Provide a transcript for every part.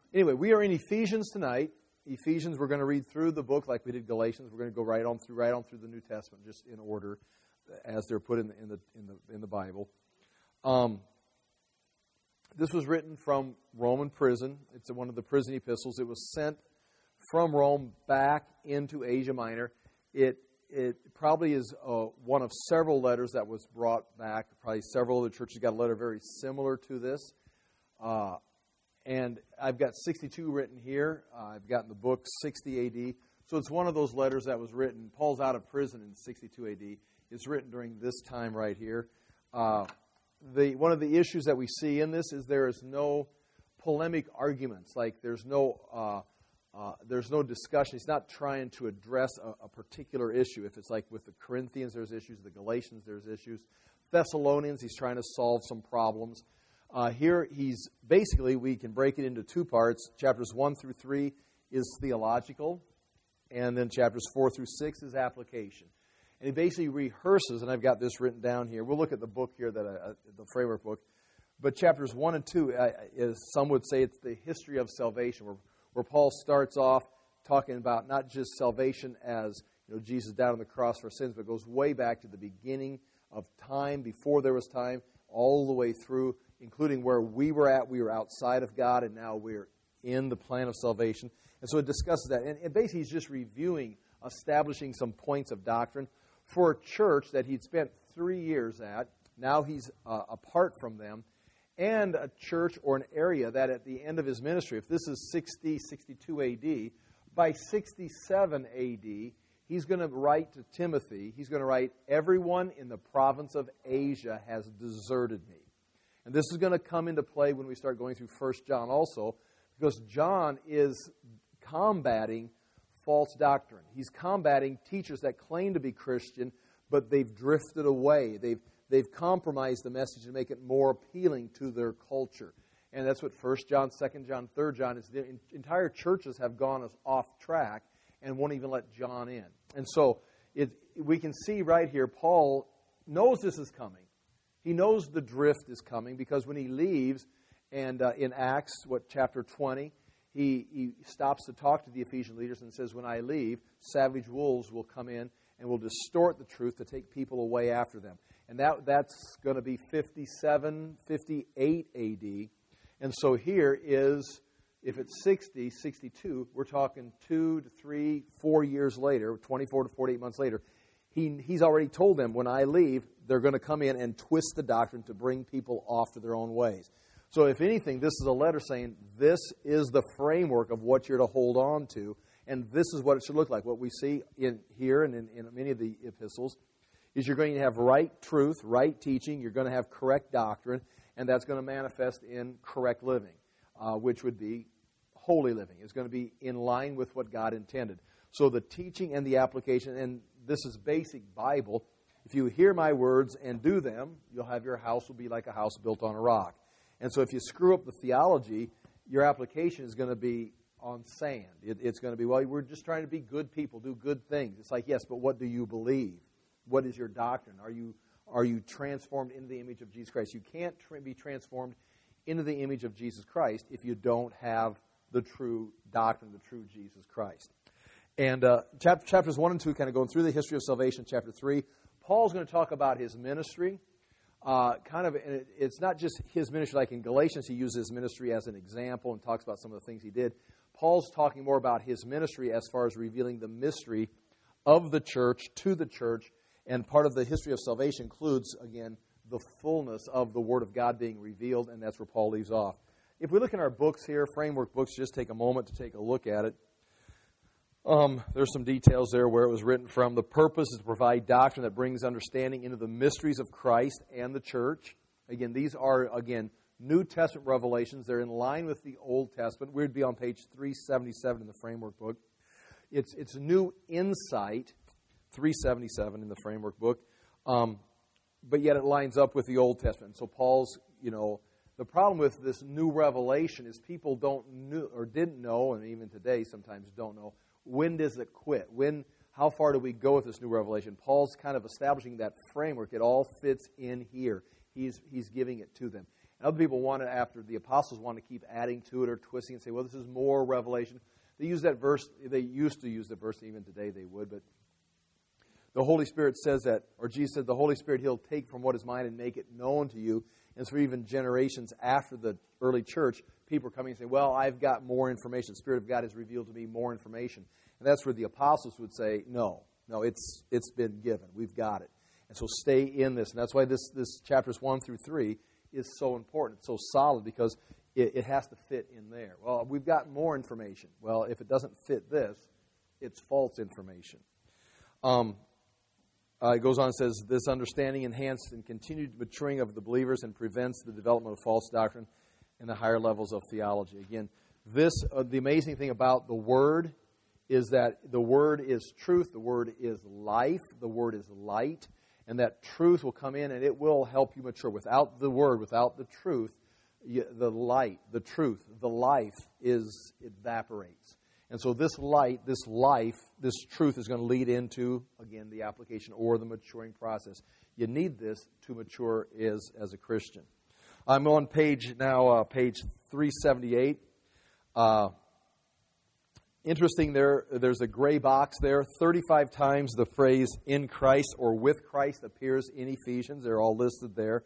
Anyway, we are in Ephesians tonight. Ephesians, we're going to read through the book like we did Galatians. We're going to go right on through the New Testament, just in order as they're put in the Bible. This was written from Roman prison. It's one of the prison epistles. It was sent from Rome back into Asia Minor. It probably is one of several letters that was brought back. Probably several other churches got a letter very similar to this. And I've got 62 written here. I've got in the book 60 A.D. So it's one of those letters that was written. Paul's out of prison in 62 A.D. It's written during this time right here. One of the issues that we see in this is there is no polemic arguments. Like there's no discussion. He's not trying to address a particular issue. If it's like with the Corinthians, there's issues. The Galatians, there's issues. Thessalonians, he's trying to solve some problems. Here, he's basically, we can break it into two parts. Chapters 1 through 3 is theological, and then chapters 4 through 6 is application. And he basically rehearses, and I've got this written down here. We'll look at the book here, the framework book. But chapters 1 and 2, some would say it's the history of salvation, where Paul starts off talking about not just salvation as Jesus died on the cross for sins, but goes way back to the beginning of time, before there was time, all the way through, including where we were at. We were outside of God, and now we're in the plan of salvation. And so it discusses that. And basically, he's just reviewing, establishing some points of doctrine for a church that he'd spent 3 years at. Now he's apart from them. And a church or an area that at the end of his ministry, if this is 62 A.D., by 67 A.D., he's going to write to Timothy, he's going to write, everyone in the province of Asia has deserted me. And this is going to come into play when we start going through 1 John also, because John is combating false doctrine. He's combating teachers that claim to be Christian, but they've drifted away. They've compromised the message to make it more appealing to their culture. And that's what 1 John, 2 John, 3 John is. The entire churches have gone off track and won't even let John in. And so we can see right here, Paul knows this is coming. He knows the drift is coming because when he leaves, and in Acts, chapter 20, he stops to talk to the Ephesian leaders and says, when I leave, savage wolves will come in and will distort the truth to take people away after them. And that's going to be 57, 58 A.D. And so here is, if it's 60, 62, we're talking 2 to 3, 4 years later, 24 to 48 months later. He's already told them, when I leave, they're going to come in and twist the doctrine to bring people off to their own ways. So if anything, this is a letter saying, this is the framework of what you're to hold on to, and this is what it should look like. What we see here and in many of the epistles is you're going to have right truth, right teaching, you're going to have correct doctrine, and that's going to manifest in correct living, which would be holy living. It's going to be in line with what God intended. So the teaching and the application, and this is basic Bible. If you hear my words and do them, your house will be like a house built on a rock. And so if you screw up the theology, your application is going to be on sand. It's going to be, well, we're just trying to be good people, do good things. It's like, yes, but what do you believe? What is your doctrine? Are you transformed into the image of Jesus Christ? You can't be transformed into the image of Jesus Christ if you don't have the true doctrine, the true Jesus Christ. And chapters 1 and 2, kind of going through the history of salvation. Chapter 3, Paul's going to talk about his ministry. It's not just his ministry. Like in Galatians, he uses his ministry as an example and talks about some of the things he did. Paul's talking more about his ministry as far as revealing the mystery of the church to the church. And part of the history of salvation includes, again, the fullness of the Word of God being revealed, and that's where Paul leaves off. If we look in our books here, framework books, just take a moment to take a look at it. There's some details there where it was written from. The purpose is to provide doctrine that brings understanding into the mysteries of Christ and the church. Again, these are, New Testament revelations. They're in line with the Old Testament. We'd be on page 377 in the framework book. It's new insight, 377 in the framework book, but yet it lines up with the Old Testament. So Paul's, the problem with this new revelation is people didn't know, and even today sometimes don't know, when does it quit? How far do we go with this new revelation? Paul's kind of establishing that framework. It all fits in here. He's giving it to them. And other people want it after the apostles want to keep adding to it or twisting and say, well, this is more revelation. They use that verse. They used to use the verse. Even today they would. But the Holy Spirit says that, or Jesus said, the Holy Spirit, He'll take from what is mine and make it known to you. And so even generations after the early church, people are coming and saying, well, I've got more information. The Spirit of God has revealed to me more information. And that's where the apostles would say, no, it's been given. We've got it. And so stay in this. And that's why this chapters 1 through 3 is so important. It's so solid because it has to fit in there. Well, we've got more information. Well, if it doesn't fit this, it's false information. It goes on and says, this understanding enhanced and continued maturing of the believers and prevents the development of false doctrine in the higher levels of theology. Again, the amazing thing about the Word is that the Word is truth, the Word is life, the Word is light, and that truth will come in and it will help you mature. Without the Word, without the truth, the light, the truth, the life evaporates. And so this light, this life, this truth is going to lead into, again, the application or the maturing process. You need this to mature as a Christian. I'm on page 378. Interesting, there's a gray box there. 35 times the phrase in Christ or with Christ appears in Ephesians. They're all listed there.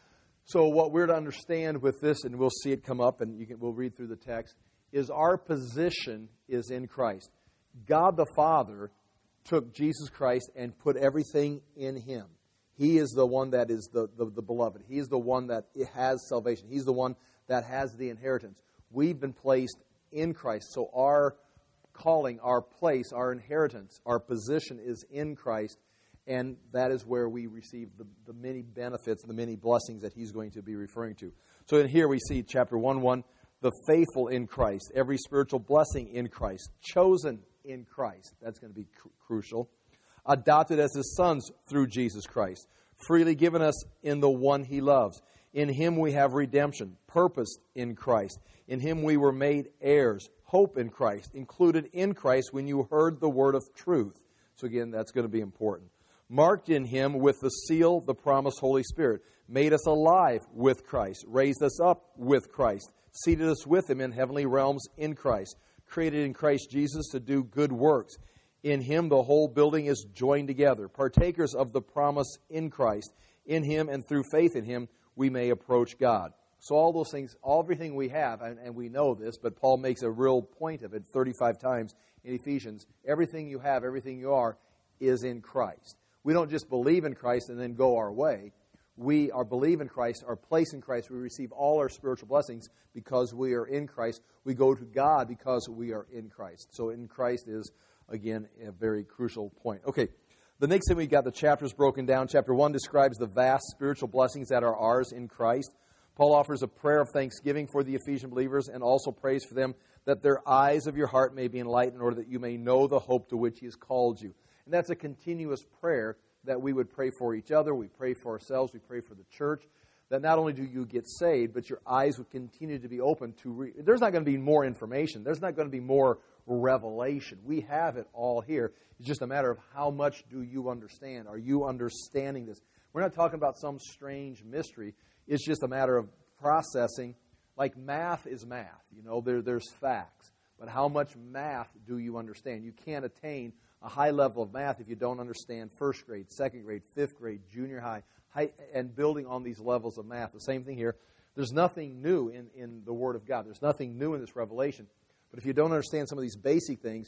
So what we're to understand with this, and we'll see it come up, and we'll read through the text, is our position is in Christ. God the Father took Jesus Christ and put everything in Him. He is the one that is the beloved. He is the one that has salvation. He's the one that has the inheritance. We've been placed in Christ. So our calling, our place, our inheritance, our position is in Christ. And that is where we receive the many benefits, the many blessings that He's going to be referring to. So in here we see chapter 1:1. The faithful in Christ, every spiritual blessing in Christ, chosen in Christ. That's going to be crucial. Adopted as His sons through Jesus Christ. Freely given us in the one He loves. In Him we have redemption, purposed in Christ. In Him we were made heirs, hope in Christ, included in Christ when you heard the word of truth. So again, that's going to be important. Marked in Him with the seal, the promised Holy Spirit. Made us alive with Christ. Raised us up with Christ. Seated us with Him in heavenly realms in Christ, created in Christ Jesus to do good works. In Him the whole building is joined together, partakers of the promise in Christ. In Him and through faith in Him we may approach God. So all those things, everything we have, and we know this, but Paul makes a real point of it 35 times in Ephesians. Everything you have, everything you are, is in Christ. We don't just believe in Christ and then go our way. We are believe in Christ, are placed in Christ. We receive all our spiritual blessings because we are in Christ. We go to God because we are in Christ. So in Christ is, again, a very crucial point. Okay, the next thing we got, the chapters broken down. Chapter 1 describes the vast spiritual blessings that are ours in Christ. Paul offers a prayer of thanksgiving for the Ephesian believers and also prays for them that their eyes of your heart may be enlightened in order that you may know the hope to which He has called you. And that's a continuous prayer that we would pray for each other, we pray for ourselves, we pray for the church, that not only do you get saved, but your eyes would continue to be open to there's not going to be more information. There's not going to be more revelation. We have it all here. It's just a matter of how much do you understand. Are you understanding this? We're not talking about some strange mystery. It's just a matter of processing. Like math is math. There's facts. But how much math do you understand? You can't attain a high level of math if you don't understand first grade, second grade, fifth grade, junior high, and building on these levels of math. The same thing here. There's nothing new in the Word of God. There's nothing new in this revelation. But if you don't understand some of these basic things,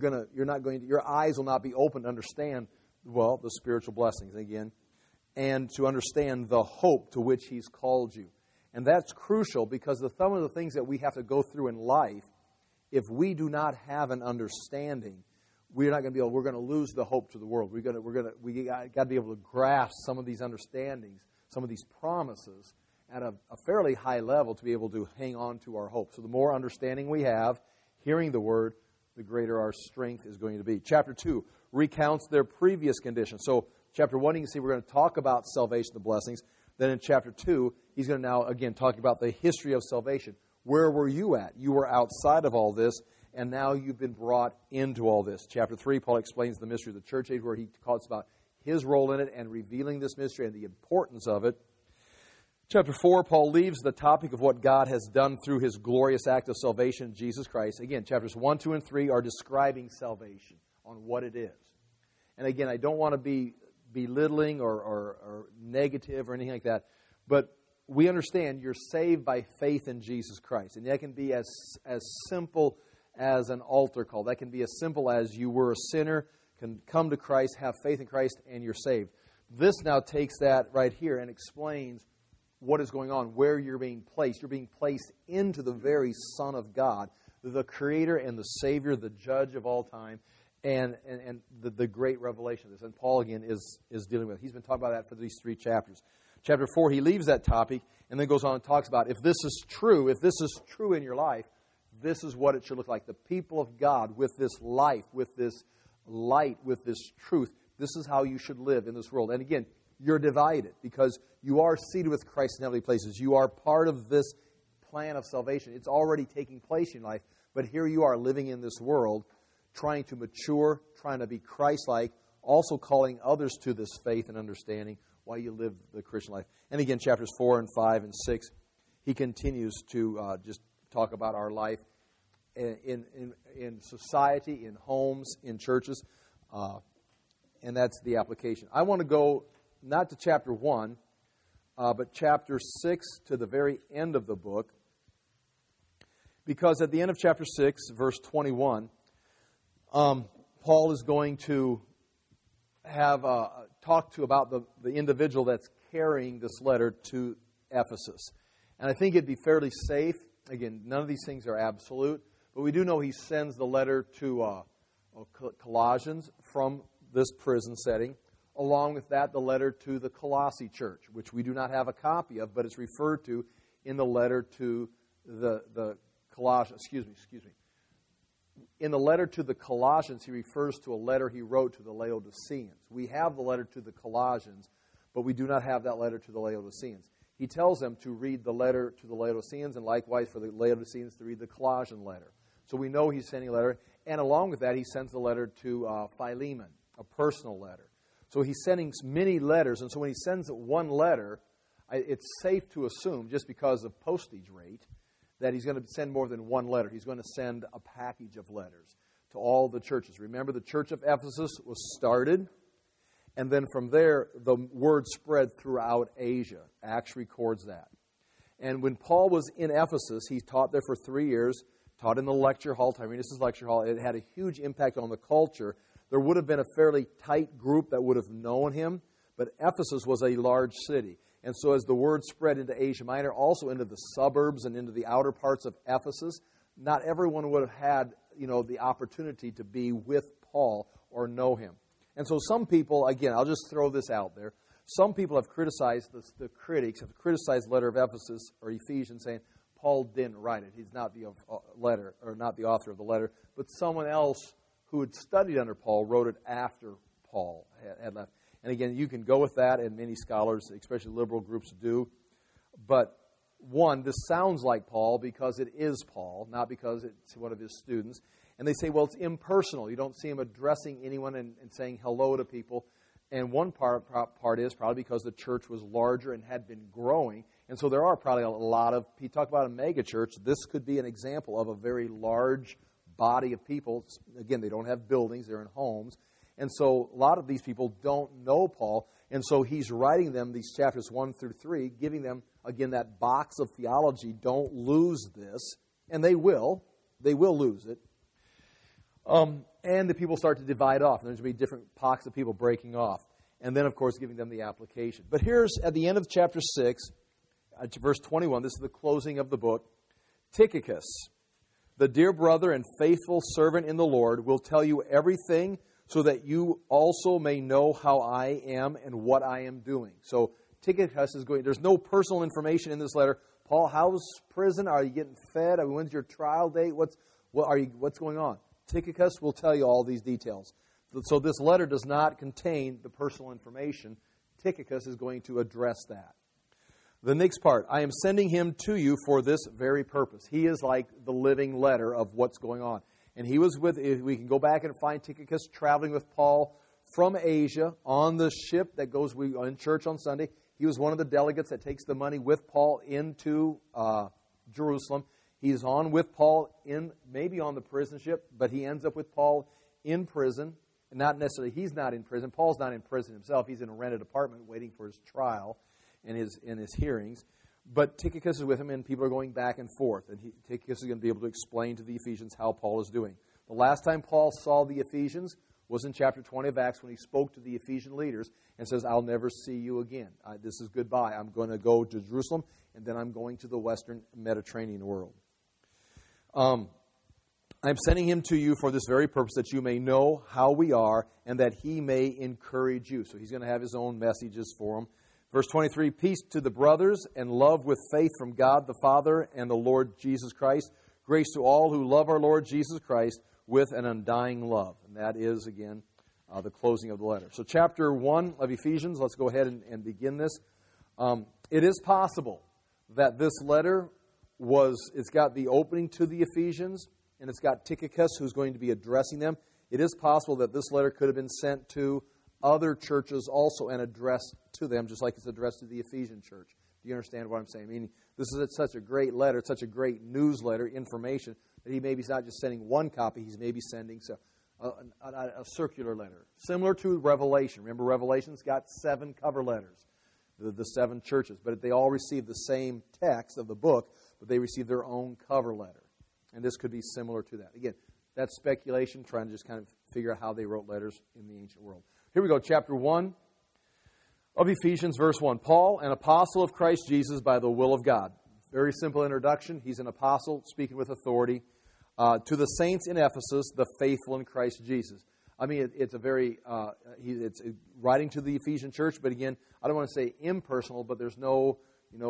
your eyes will not be open to understand, the spiritual blessings again, and to understand the hope to which He's called you. And that's crucial because some of the things that we have to go through in life, if we do not have an understanding, we're not going to be able. We're going to lose the hope to the world. We got to be able to grasp some of these understandings, some of these promises at a fairly high level to be able to hang on to our hope. So the more understanding we have, hearing the Word, the greater our strength is going to be. Chapter 2 recounts their previous condition. So chapter 1, you can see we're going to talk about salvation, the blessings. Then in chapter 2, he's going to now again talk about the history of salvation. Where were you at? You were outside of all this. And now you've been brought into all this. Chapter 3, Paul explains the mystery of the church age, where he talks about his role in it and revealing this mystery and the importance of it. Chapter 4, Paul leaves the topic of what God has done through his glorious act of salvation in Jesus Christ. Again, chapters 1, 2, and 3 are describing salvation, on what it is. And again, I don't want to be belittling or negative or anything like that, but we understand you're saved by faith in Jesus Christ. And that can be as simple as an altar call. That can be as simple as you were a sinner, can come to Christ, have faith in Christ, and you're saved. This now takes that right here and explains what is going on, where you're being placed. You're being placed into the very Son of God, the Creator and the Savior, the Judge of all time, and the great revelation of this. And Paul, again, is dealing with it. He's been talking about that for these 3 chapters. Chapter 4, he leaves that topic and then goes on and talks about if this is true in your life, this is what it should look like. The people of God with this life, with this light, with this truth, this is how you should live in this world. And again, you're divided because you are seated with Christ in heavenly places. You are part of this plan of salvation. It's already taking place in life, but here you are living in this world, trying to mature, trying to be Christ-like, also calling others to this faith and understanding while you live the Christian life. And again, chapters 4 and 5 and 6, he continues to just talk about our life in society, in homes, in churches, and that's the application. I want to go not to chapter 1, but chapter 6 to the very end of the book, because at the end of chapter 6, verse 21, Paul is going to have talk to about the individual that's carrying this letter to Ephesus. And I think it'd be fairly safe. Again, none of these things are absolute, but we do know he sends the letter to Colossians from this prison setting. Along with that, the letter to the Colossae church, which we do not have a copy of, but it's referred to in the letter to the Colossians. Excuse me. In the letter to the Colossians, he refers to a letter he wrote to the Laodiceans. We have the letter to the Colossians, but we do not have that letter to the Laodiceans. He tells them to read the letter to the Laodiceans, and likewise for the Laodiceans to read the Colossian letter. So we know he's sending a letter. And along with that, he sends the letter to Philemon, a personal letter. So he's sending many letters, and so when he sends one letter, it's safe to assume, just because of postage rate, that he's going to send more than one letter. He's going to send a package of letters to all the churches. Remember, the church of Ephesus was started, and then from there, the word spread throughout Asia. Acts records that. And when Paul was in Ephesus, he taught there for 3 years, taught in the lecture hall, Tyrannus' lecture hall. It had a huge impact on the culture. There would have been a fairly tight group that would have known him, but Ephesus was a large city. And so as the word spread into Asia Minor, also into the suburbs and into the outer parts of Ephesus, not everyone would have had, the opportunity to be with Paul or know him. And so some people, again, I'll just throw this out there, some people have criticized, the critics have criticized the letter of Ephesus or Ephesians, saying Paul didn't write it. He's not the letter, or not the author of the letter, but someone else who had studied under Paul wrote it after Paul had left. And again, you can go with that, and many scholars, especially liberal groups, do. But one, this sounds like Paul because it is Paul, not because it's one of his students. And they say, well, it's impersonal. You don't see him addressing anyone and saying hello to people. And one part is probably because the church was larger and had been growing. And so there are probably a lot of, he talked about a mega church. This could be an example of a very large body of people. Again, they don't have buildings, they're in homes. And so a lot of these people don't know Paul. And so he's writing them these chapters 1 through 3, giving them, again, that box of theology. Don't lose this. And they will. They will lose it. And the people start to divide off. And there's going to be different pockets of people breaking off. And then, of course, giving them the application. But here's, at the end of chapter 6, verse 21, this is the closing of the book. Tychicus, the dear brother and faithful servant in the Lord, will tell you everything so that you also may know how I am and what I am doing. So Tychicus is going, there's no personal information in this letter. Paul, how's prison? Are you getting fed? When's your trial date? What's going on? Tychicus will tell you all these details. So this letter does not contain the personal information. Tychicus is going to address that. The next part, I am sending him to you for this very purpose. He is like the living letter of what's going on. And he was we can go back and find Tychicus traveling with Paul from Asia on the ship that goes in church on Sunday. He was one of the delegates that takes the money with Paul into Jerusalem. He's on with Paul maybe on the prison ship, but he ends up with Paul in prison. Not necessarily, he's not in prison. Paul's not in prison himself. He's in a rented apartment waiting for his trial and his hearings. But Tychicus is with him, and people are going back and forth. And Tychicus is going to be able to explain to the Ephesians how Paul is doing. The last time Paul saw the Ephesians was in chapter 20 of Acts when he spoke to the Ephesian leaders and says, I'll never see you again. This is goodbye. I'm going to go to Jerusalem, and then I'm going to the western Mediterranean world. I'm sending him to you for this very purpose, that you may know how we are and that he may encourage you. So he's going to have his own messages for them. Verse 23, peace to the brothers and love with faith from God the Father and the Lord Jesus Christ. Grace to all who love our Lord Jesus Christ with an undying love. And that is, again, the closing of the letter. So chapter 1 of Ephesians, let's go ahead and begin this. It is possible that this letter it's got the opening to the Ephesians, and it's got Tychicus who's going to be addressing them. It is possible that this letter could have been sent to other churches also and addressed to them, just like it's addressed to the Ephesian church. Do you understand what I'm saying? I mean, this is such a great letter, it's such a great newsletter, information, that he maybe is not just sending one copy, he's maybe sending a circular letter. Similar to Revelation. Remember, Revelation's got 7 cover letters, the 7 churches. But they all receive the same text of the book, but they receive their own cover letter. And this could be similar to that. Again, that's speculation, trying to just kind of figure out how they wrote letters in the ancient world. Here we go, chapter 1 of Ephesians, verse 1. Paul, an apostle of Christ Jesus by the will of God. Very simple introduction. He's an apostle speaking with authority. To the saints in Ephesus, the faithful in Christ Jesus. I mean, it's a very, it's writing to the Ephesian church, but again, I don't want to say impersonal, but there's no,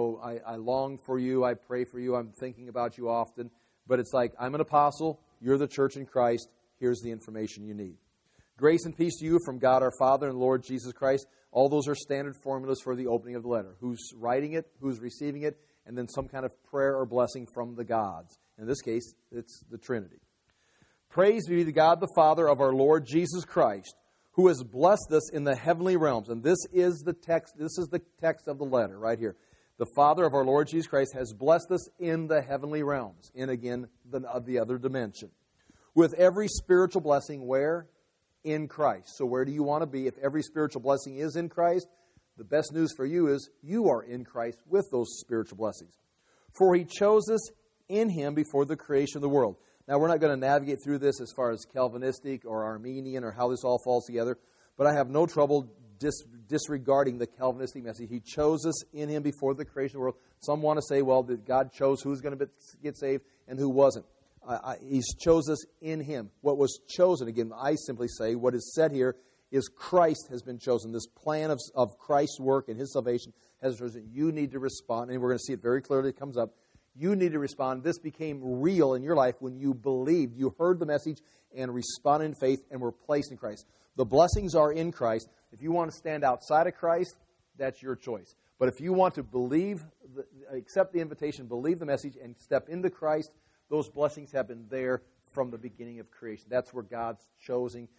I long for you, I pray for you, I'm thinking about you often. But it's like, I'm an apostle, you're the church in Christ, here's the information you need. Grace and peace to you from God our Father and Lord Jesus Christ. All those are standard formulas for the opening of the letter. Who's writing it, who's receiving it, and then some kind of prayer or blessing from the gods. In this case, it's the Trinity. Praise be to God the Father of our Lord Jesus Christ, who has blessed us in the heavenly realms. And this is the text of the letter right here. The Father of our Lord Jesus Christ has blessed us in the heavenly realms, in again the other dimension. With every spiritual blessing, where? In Christ. So where do you want to be? If every spiritual blessing is in Christ, the best news for you is you are in Christ with those spiritual blessings. For He chose us in Him before the creation of the world. Now, we're not going to navigate through this as far as Calvinistic or Arminian or how this all falls together, but I have no trouble disregarding the Calvinistic message. He chose us in Him before the creation of the world. Some want to say, well, that God chose who's going to get saved and who wasn't. He's chose us in Him. What was chosen, again, I simply say, what is said here is Christ has been chosen. This plan of Christ's work and His salvation has chosen. You need to respond, and we're going to see it very clearly. It comes up. You need to respond. This became real in your life when you believed. You heard the message and responded in faith and were placed in Christ. The blessings are in Christ. If you want to stand outside of Christ, that's your choice. But if you want to believe, accept the invitation, believe the message, and step into Christ, those blessings have been there from the beginning of creation. That's where God's choosing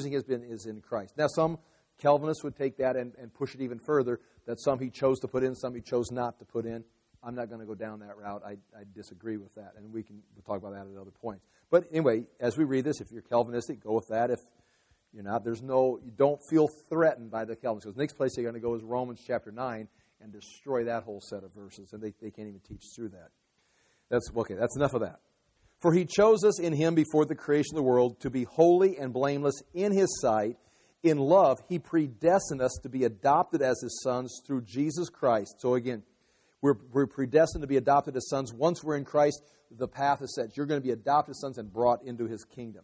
is in Christ. Now, some Calvinists would take that and push it even further, that some He chose to put in, some He chose not to put in. I'm not going to go down that route. I disagree with that, and we'll talk about that at other points. But anyway, as we read this, if you're Calvinistic, go with that. If you're not, you don't feel threatened by the Calvinists. Because the next place they're going to go is Romans chapter 9 and destroy that whole set of verses, and they can't even teach through that. That's enough of that. For He chose us in Him before the creation of the world to be holy and blameless in His sight. In love, He predestined us to be adopted as His sons through Jesus Christ. So again, we're predestined to be adopted as sons. Once we're in Christ, the path is set. You're going to be adopted sons and brought into His kingdom.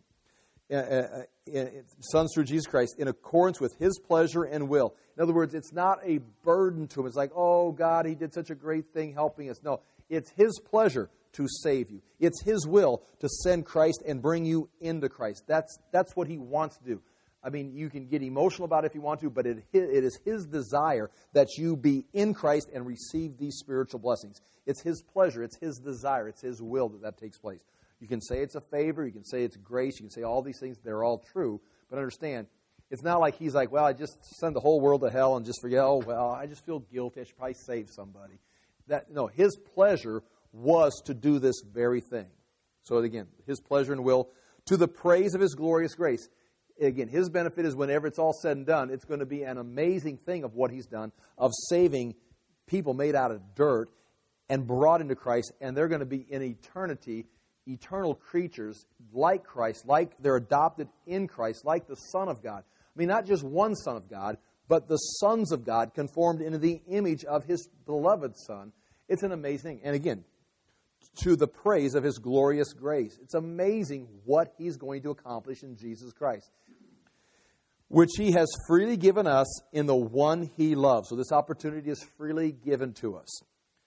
Sons through Jesus Christ in accordance with His pleasure and will. In other words, it's not a burden to Him. It's like, oh, God, He did such a great thing helping us. No, it's His pleasure to save you. It's His will to send Christ and bring you into Christ. That's what He wants to do. I mean, you can get emotional about it if you want to, but it is His desire that you be in Christ and receive these spiritual blessings. It's His pleasure. It's His desire. It's His will that takes place. You can say it's a favor. You can say it's grace. You can say all these things. They're all true. But understand, It's not like he's like, well, I just send the whole world to hell and just forget, oh, well, I just feel guilty. I should probably save somebody. No, his pleasure was to do this very thing. So again, his pleasure and will to the praise of his glorious grace. Again, his benefit is whenever it's all said and done, it's going to be an amazing thing of what he's done, of saving people made out of dirt and brought into Christ, and they're going to be in eternity, eternal creatures like Christ, like they're adopted in Christ, like the Son of God. I mean, not just one Son of God, but the sons of God conformed into the image of His beloved Son. It's an amazing thing. And again, to the praise of His glorious grace. It's amazing what He's going to accomplish in Jesus Christ, which He has freely given us in the one He loves. So this opportunity is freely given to us.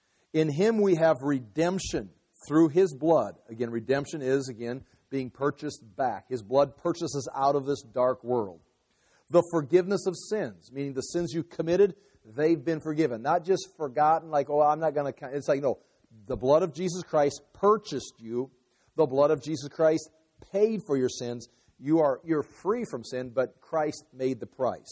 In Him we have redemption through His blood. Again, redemption is, being purchased back. His blood purchases us out of this dark world. The forgiveness of sins, meaning the sins you committed, they've been forgiven. Not just forgotten, like, oh, I'm not going to count. It's like, no, the blood of Jesus Christ purchased you. The blood of Jesus Christ paid for your sins. You're free from sin, but Christ made the price.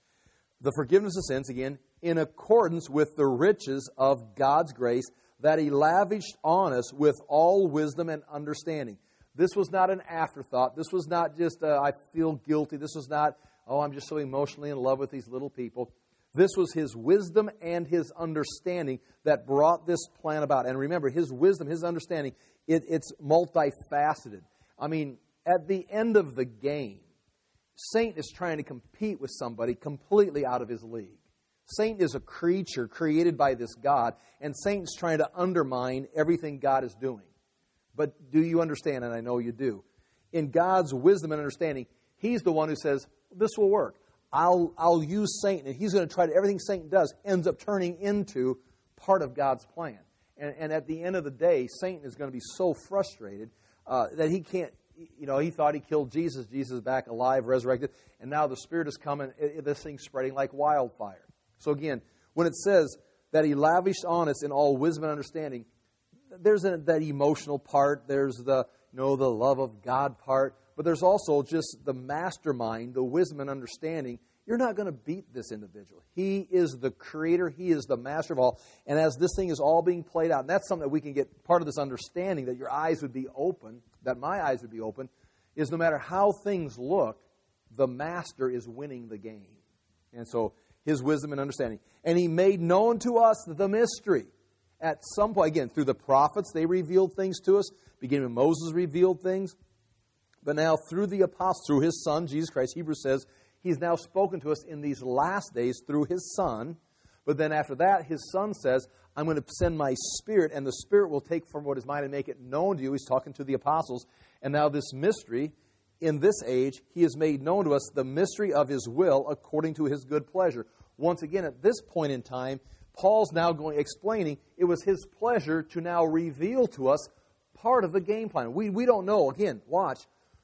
The forgiveness of sins, again, in accordance with the riches of God's grace that He lavished on us with all wisdom and understanding. This was not an afterthought. This was not just, I feel guilty. This was not, oh, I'm just so emotionally in love with these little people. This was His wisdom and His understanding that brought this plan about. And remember, His wisdom, His understanding, it's multifaceted. I mean, at the end of the game, Satan is trying to compete with somebody completely out of his league. Satan is a creature created by this God, and Satan's trying to undermine everything God is doing. But do you understand? And I know you do. In God's wisdom and understanding, He's the one who says, this will work. I'll use Satan, and he's going to try to, everything Satan does ends up turning into part of God's plan. And at the end of the day, Satan is going to be so frustrated that he can't, he thought he killed Jesus. Jesus is back alive, resurrected, and now the Spirit is coming. This thing's spreading like wildfire. So again, when it says that He lavished on us in all wisdom and understanding, there's that emotional part, there's the love of God part, but there's also just the mastermind, the wisdom and understanding. You're not going to beat this individual. He is the creator. He is the master of all. And as this thing is all being played out, and that's something that we can get part of this understanding, that your eyes would be open, that my eyes would be open, is no matter how things look, the master is winning the game. And so His wisdom and understanding. And He made known to us the mystery. At some point, again, through the prophets, they revealed things to us. Beginning with Moses revealed things. But now through the apostles, through His Son, Jesus Christ, Hebrews says, He's now spoken to us in these last days through His Son. But then after that, His Son says, I'm going to send My Spirit, and the Spirit will take from what is mine and make it known to you. He's talking to the apostles. And now this mystery, in this age, He has made known to us the mystery of His will according to His good pleasure. Once again, at this point in time, Paul's now explaining it was His pleasure to now reveal to us part of the game plan. We don't know. Again, watch.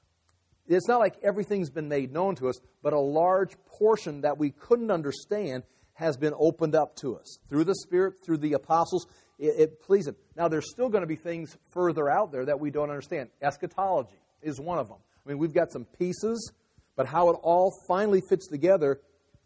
It's not like everything's been made known to us, but a large portion that we couldn't understand has been opened up to us. Through the Spirit, through the apostles, it pleased Him. Now, there's still going to be things further out there that we don't understand. Eschatology is one of them. I mean, we've got some pieces, but how it all finally fits together,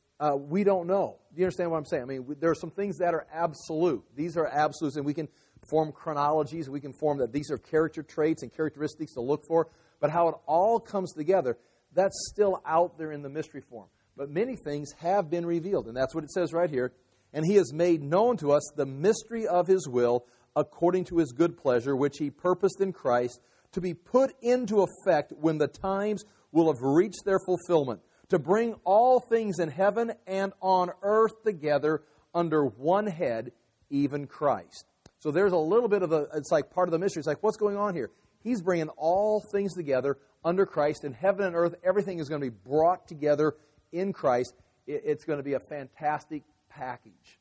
we don't know. Do you understand what I'm saying? I mean, there are some things that are absolute. These are absolutes, and we can form chronologies. We can form that these are character traits and characteristics to look for. But how it all comes together, that's still out there in the mystery form. But many things have been revealed, and that's what it says right here. And He has made known to us the mystery of His will according to His good pleasure, which He purposed in Christ to be put into effect when the times will have reached their fulfillment, to bring all things in heaven and on earth together under one head, even Christ. So there's a little bit of it's like part of the mystery. It's like, what's going on here? He's bringing all things together under Christ. In heaven and earth, everything is going to be brought together in Christ. It's going to be a fantastic package.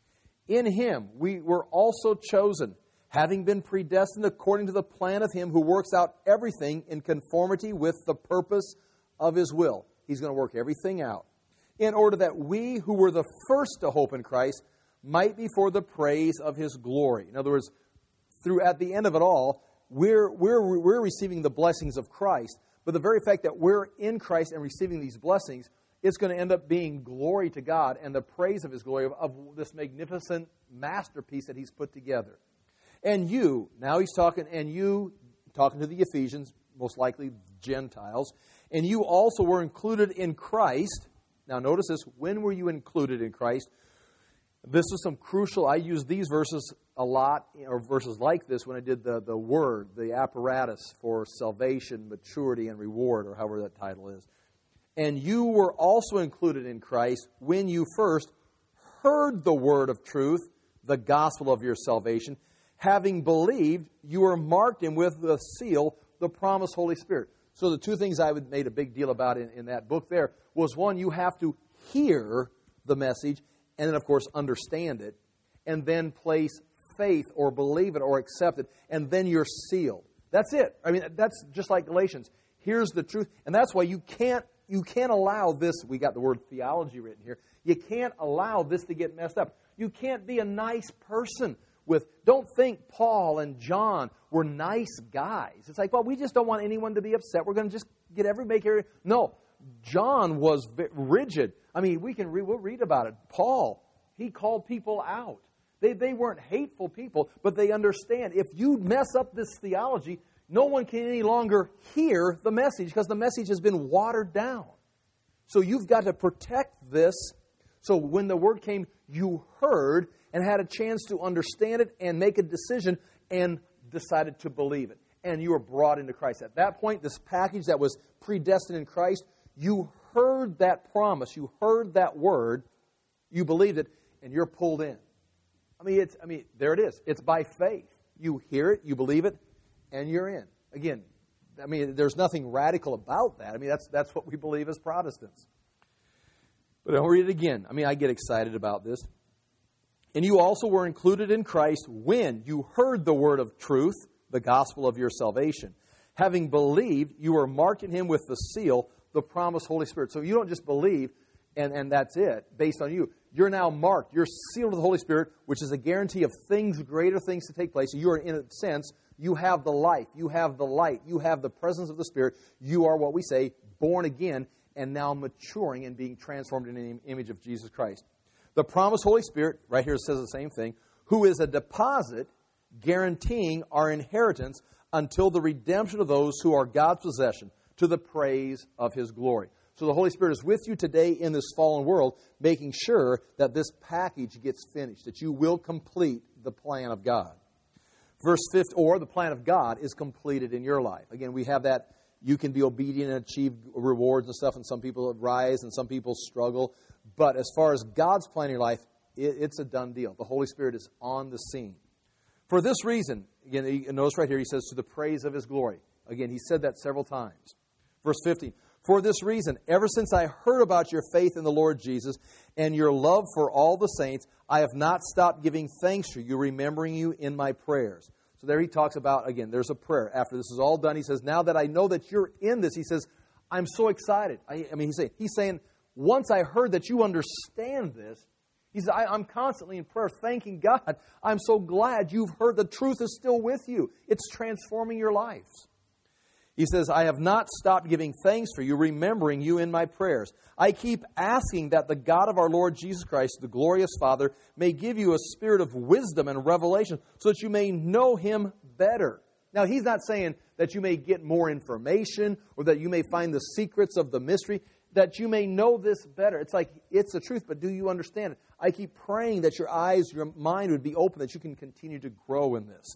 In Him, we were also chosen, having been predestined according to the plan of Him who works out everything in conformity with the purpose of His will. He's going to work everything out, in order that we who were the first to hope in Christ might be for the praise of His glory. In other words, at the end of it all, we're receiving the blessings of Christ, but the very fact that we're in Christ and receiving these blessings, it's going to end up being glory to God and the praise of His glory of this magnificent masterpiece that He's put together. And you, now He's talking, and you, talking to the Ephesians, most likely Gentiles, and you also were included in Christ. Now notice this, when were you included in Christ? This is some crucial, I use these verses a lot, or verses like this when I did the word, the apparatus for salvation, maturity, and reward, or however that title is. And you were also included in Christ when you first heard the word of truth, the gospel of your salvation. Having believed, you were marked in with the seal, the promised Holy Spirit. So the two things I made a big deal about in that book there was, one, you have to hear the message, and then, of course, understand it, and then place faith or believe it or accept it, and then you're sealed. That's it. I mean, that's just like Galatians. Here's the truth, and that's why you can't allow this. We got the word theology written here. You can't allow this to get messed up. You can't be a nice person don't think Paul and John were nice guys. It's like, well, we just don't want anyone to be upset. We're going to just make every... No, John was rigid. I mean, we'll read about it. Paul, he called people out. They weren't hateful people, but they understand. If you mess up this theology, no one can any longer hear the message because the message has been watered down. So you've got to protect this. So when the word came, you heard and had a chance to understand it and make a decision and decided to believe it. And you were brought into Christ. At that point, this package that was predestined in Christ, you heard that promise, you heard that word, you believed it, and you're pulled in. I mean, there it is. It's by faith. You hear it, you believe it, and you're in. Again, I mean, there's nothing radical about that. I mean, that's what we believe as Protestants. But I'll read it again. I mean, I get excited about this. And you also were included in Christ when you heard the word of truth, the gospel of your salvation. Having believed, you were marked in Him with the seal, the promised Holy Spirit. So you don't just believe and that's it, based on you. You're now marked. You're sealed with the Holy Spirit, which is a guarantee of greater things to take place. So you are, in a sense, you have the life, you have the light, you have the presence of the Spirit. You are what we say, born again, and now maturing and being transformed in the image of Jesus Christ. The promised Holy Spirit, right here it says the same thing, who is a deposit guaranteeing our inheritance until the redemption of those who are God's possession, to the praise of His glory. So the Holy Spirit is with you today in this fallen world, making sure that this package gets finished, that you will complete the plan of God. Verse 50, or the plan of God is completed in your life. Again, we have that, you can be obedient and achieve rewards and stuff, and some people rise and some people struggle. But as far as God's plan in your life, it's a done deal. The Holy Spirit is on the scene. For this reason, again, notice right here, he says, to the praise of His glory. Again, he said that several times. Verse 15, for this reason, ever since I heard about your faith in the Lord Jesus and your love for all the saints, I have not stopped giving thanks for you, remembering you in my prayers. So there he talks about, again, there's a prayer. After this is all done, he says, now that I know that you're in this, he says, I'm so excited. He's saying, once I heard that you understand this, he says, I'm constantly in prayer thanking God. I'm so glad you've heard the truth is still with you. It's transforming your lives. He says, I have not stopped giving thanks for you, remembering you in my prayers. I keep asking that the God of our Lord Jesus Christ, the glorious Father, may give you a spirit of wisdom and revelation so that you may know Him better. Now, he's not saying that you may get more information or that you may find the secrets of the mystery, that you may know this better. It's like, it's the truth, but do you understand it? I keep praying that your eyes, your mind would be open, that you can continue to grow in this.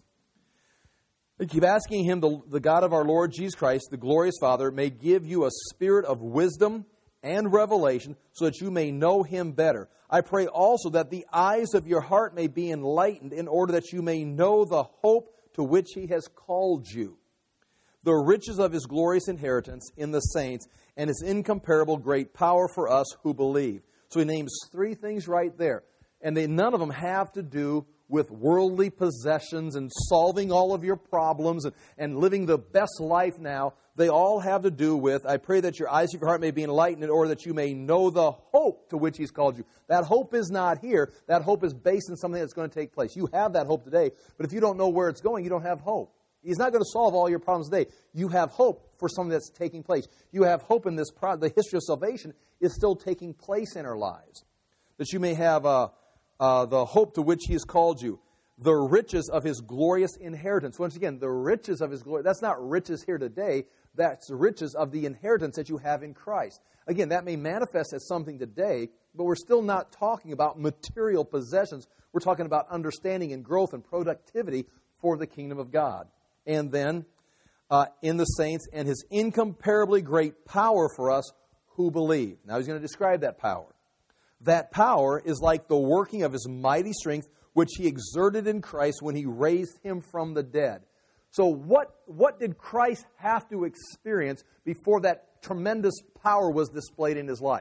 I keep asking Him, the God of our Lord Jesus Christ, the glorious Father, may give you a spirit of wisdom and revelation so that you may know Him better. I pray also that the eyes of your heart may be enlightened in order that you may know the hope to which He has called you, the riches of His glorious inheritance in the saints, and His incomparable great power for us who believe. So he names three things right there. And none of them have to do with worldly possessions and solving all of your problems and living the best life now. They all have to do with, I pray that your eyes of your heart may be enlightened in order that you may know the hope to which He's called you. That hope is not here. That hope is based on something that's going to take place. You have that hope today, but if you don't know where it's going, you don't have hope. He's not going to solve all your problems today. You have hope for something that's taking place. You have hope in this the history of salvation is still taking place in our lives. That you may have the hope to which He has called you. The riches of His glorious inheritance. Once again, the riches of His glory. That's not riches here today. That's the riches of the inheritance that you have in Christ. Again, that may manifest as something today, but we're still not talking about material possessions. We're talking about understanding and growth and productivity for the kingdom of God. And then, in the saints, and His incomparably great power for us who believe. Now He's going to describe that power. That power is like the working of His mighty strength, which He exerted in Christ when He raised Him from the dead. So what did Christ have to experience before that tremendous power was displayed in His life?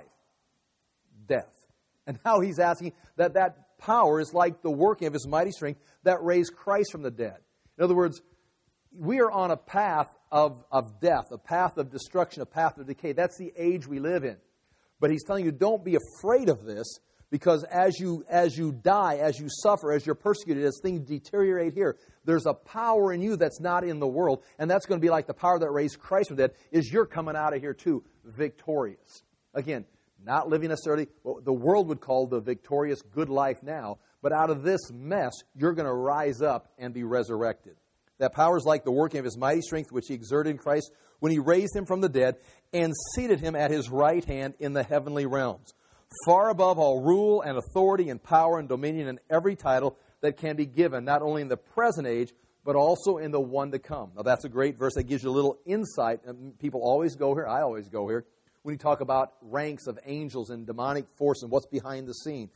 Death. And now He's asking that power is like the working of His mighty strength that raised Christ from the dead. In other words, we are on a path of death, a path of destruction, a path of decay. That's the age we live in. But He's telling you, don't be afraid of this, because as you die, as you suffer, as you're persecuted, as things deteriorate here, there's a power in you that's not in the world, and that's going to be like the power that raised Christ from the dead, is you're coming out of here too, victorious. Again, not living necessarily what the world would call the victorious good life now, but out of this mess, you're going to rise up and be resurrected. That power is like the working of His mighty strength, which He exerted in Christ when He raised Him from the dead and seated Him at His right hand in the heavenly realms, far above all rule and authority and power and dominion and every title that can be given, not only in the present age, but also in the one to come. Now, that's a great verse that gives you a little insight. And people always go here. I always go here when you talk about ranks of angels and demonic force and what's behind the scene.